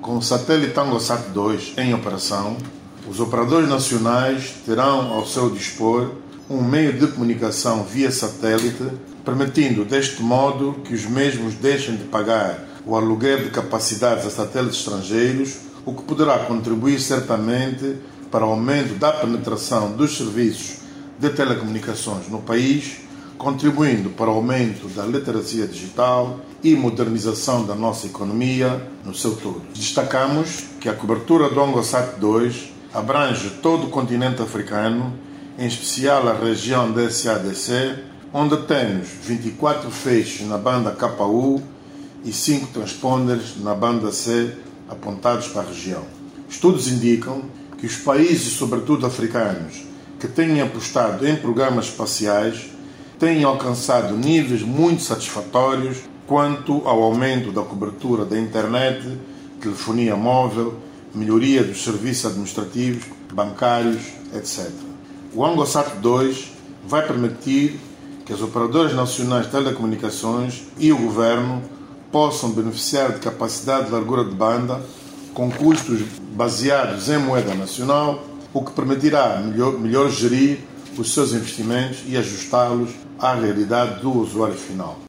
Com o satélite ANGOSAT 2 em operação, os operadores nacionais terão ao seu dispor um meio de comunicação via satélite, permitindo deste modo que os mesmos deixem de pagar o aluguer de capacidades a satélites estrangeiros, o que poderá contribuir certamente para o aumento da penetração dos serviços de telecomunicações no país, contribuindo para o aumento da literacia digital e modernização da nossa economia no seu todo. Destacamos que a cobertura do ANGOSAT 2 abrange todo o continente africano, em especial a região da SADC, onde temos 24 feixes na banda KU e 5 transponders na banda C apontados para a região. Estudos indicam que os países, sobretudo africanos, que têm apostado em programas espaciais, têm alcançado níveis muito satisfatórios quanto ao aumento da cobertura da internet, telefonia móvel, melhoria dos serviços administrativos, bancários, etc. O ANGOSAT 2 vai permitir que as operadoras nacionais de telecomunicações e o governo possam beneficiar de capacidade de largura de banda com custos baseados em moeda nacional, o que permitirá melhor gerir os seus investimentos e ajustá-los à realidade do usuário final.